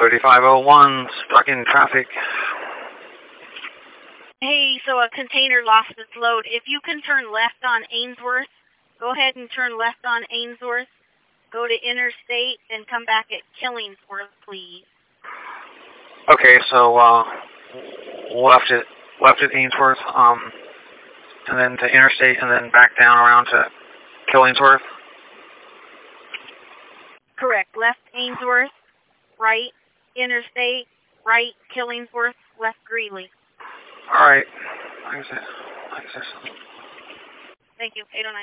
3501, stuck in traffic. Hey, so a container lost its load. If you can turn left on Ainsworth, go ahead and turn left on Ainsworth. Go to Interstate and come back at Killingsworth, please. Okay, so left at Ainsworth, and then to Interstate, and then back down around to Killingsworth. Correct. Left Ainsworth, right Interstate, right Killingsworth, left Greeley. All right. Like I said. Thank you. 809.